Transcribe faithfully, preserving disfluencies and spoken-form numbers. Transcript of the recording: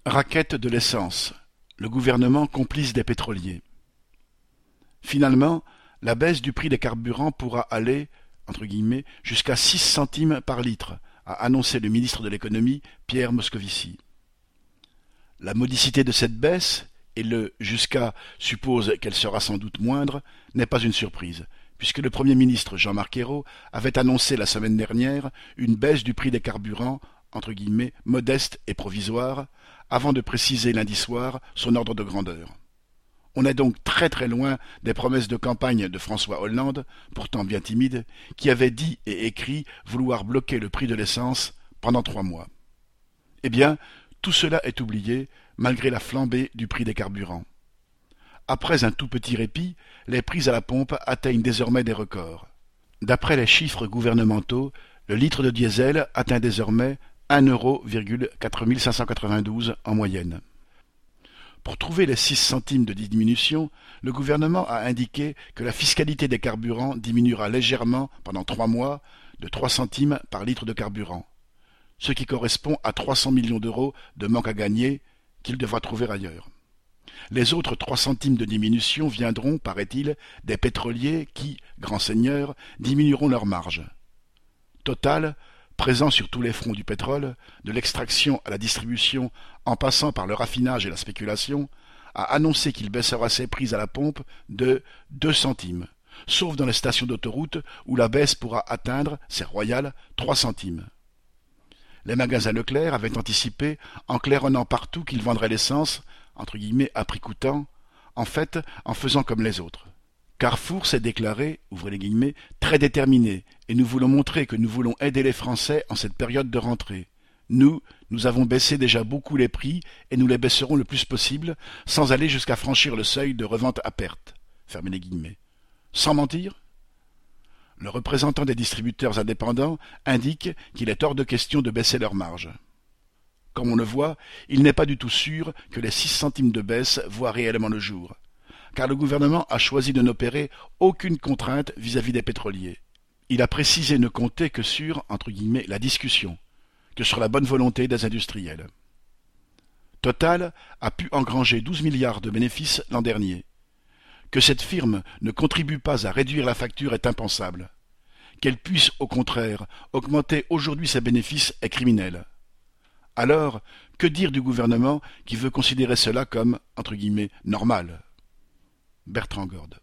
Raquette de l'essence, le gouvernement complice des pétroliers. Finalement, la baisse du prix des carburants pourra aller entre guillemets, jusqu'à six centimes par litre, a annoncé le ministre de l'économie Pierre Moscovici. La modicité de cette baisse, et le jusqu'à suppose qu'elle sera sans doute moindre, n'est pas une surprise, puisque le Premier ministre Jean-Marc Ayrault avait annoncé la semaine dernière une baisse du prix des carburants entre guillemets, modeste et provisoire, avant de préciser lundi soir son ordre de grandeur. On est donc très très loin des promesses de campagne de François Hollande, pourtant bien timide, qui avait dit et écrit vouloir bloquer le prix de l'essence pendant trois mois. Eh bien, tout cela est oublié, malgré la flambée du prix des carburants. Après un tout petit répit, les prix à la pompe atteignent désormais des records. D'après les chiffres gouvernementaux, le litre de diesel atteint désormais un euro quatre mille cinq cent quatre-vingt-douze en moyenne. Pour trouver les six centimes de diminution, le gouvernement a indiqué que la fiscalité des carburants diminuera légèrement pendant trois mois de trois centimes par litre de carburant, ce qui correspond à trois cents millions d'euros de manque à gagner qu'il devra trouver ailleurs. Les autres trois centimes de diminution viendront, paraît-il, des pétroliers qui, grands seigneurs, diminueront leurs marges. Total, présent sur tous les fronts du pétrole, de l'extraction à la distribution en passant par le raffinage et la spéculation, a annoncé qu'il baissera ses prix à la pompe de deux centimes, sauf dans les stations d'autoroute où la baisse pourra atteindre, c'est royal, trois centimes. Les magasins Leclerc avaient anticipé, en claironnant partout qu'ils vendraient l'essence, entre guillemets, à prix coûtant, en fait, en faisant comme les autres. Carrefour s'est déclaré, ouvrez les guillemets, très déterminé, et nous voulons montrer que nous voulons aider les Français en cette période de rentrée. Nous, nous avons baissé déjà beaucoup les prix, et nous les baisserons le plus possible, sans aller jusqu'à franchir le seuil de revente à perte. Fermez les guillemets. Sans mentir ? Le représentant des distributeurs indépendants indique qu'il est hors de question de baisser leurs marges. Comme on le voit, il n'est pas du tout sûr que les six centimes de baisse voient réellement le jour, car le gouvernement a choisi de n'opérer aucune contrainte vis-à-vis des pétroliers. Il a précisé ne compter que sur, entre guillemets, la discussion, que sur la bonne volonté des industriels. Total a pu engranger douze milliards de bénéfices l'an dernier. Que cette firme ne contribue pas à réduire la facture est impensable. Qu'elle puisse, au contraire, augmenter aujourd'hui ses bénéfices est criminel. Alors, que dire du gouvernement qui veut considérer cela comme, entre guillemets, normal ? Bertrand Gorde.